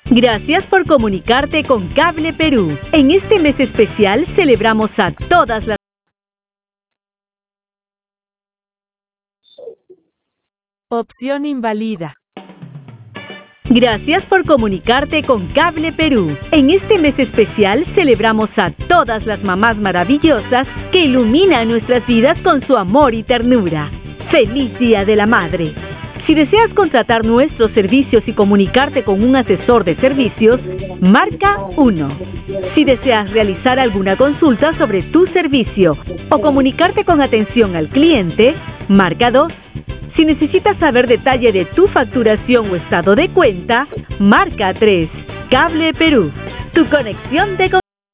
Gracias por comunicarte con Cable Perú. En este mes especial celebramos a todas las... Opción invalida. Gracias por comunicarte con Cable Perú. En este mes especial celebramos a todas las mamás maravillosas que iluminan nuestras vidas con su amor y ternura. ¡Feliz Día de la Madre! Si deseas contratar nuestros servicios y comunicarte con un asesor de servicios, marca 1. Si deseas realizar alguna consulta sobre tu servicio o comunicarte con atención al cliente, marca 2. Si necesitas saber detalle de tu facturación o estado de cuenta, marca 3. Cable Perú, tu conexión de...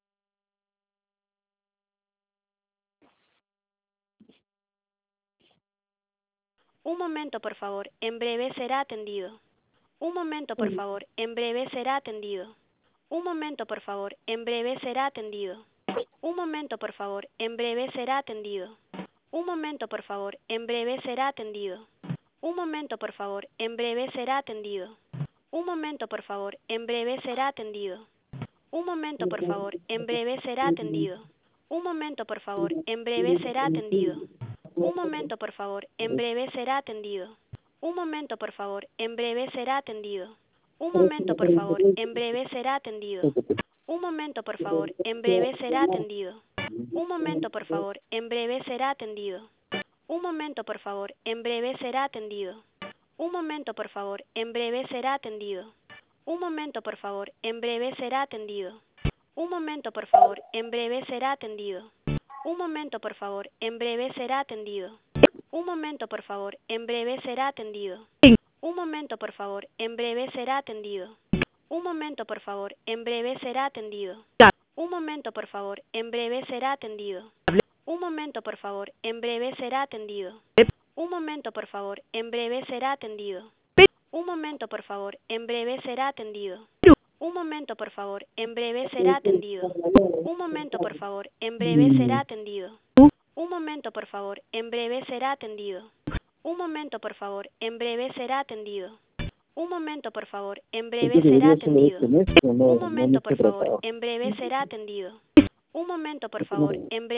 Un momento, por favor. En breve será atendido. Un momento, por favor. En breve será atendido. Un momento, por favor. En breve será atendido. Un momento, por favor. En breve será atendido. Un momento, por favor. En breve será atendido. Un momento, por favor. En breve será atendido. Un momento, por favor. En breve será atendido. Un momento, por favor. En breve será atendido. Un momento, por favor. En breve será atendido. Un momento, por favor. En breve será atendido. Un momento, por favor. En breve será atendido. Un momento, por favor. En breve será atendido. Un momento, por favor. En breve será atendido. Un momento, por favor. En breve será atendido. Un momento, por favor. En breve será atendido. Un momento, por favor. En breve será atendido. Un momento, por favor. En breve será atendido. Un momento, por favor. En breve será atendido. Un momento, por favor. En breve será atendido. Un momento, por favor. En breve será atendido. Un momento, por favor. En breve será atendido. Un momento, por favor. En breve será atendido. Un momento, por favor. En breve será atendido. Un momento, por favor. En breve será atendido. Un momento, por favor. En breve será atendido. Un momento, por favor. En breve será atendido. Un momento, por favor. En breve será atendido. Un momento, por favor. En breve será atendido. Un momento, por favor. En breve será atendido. Un momento, por favor. En breve será atendido. Un momento, por favor. En breve será atendido. Un momento, por favor. En breve será atendido. Un momento, por favor. En breve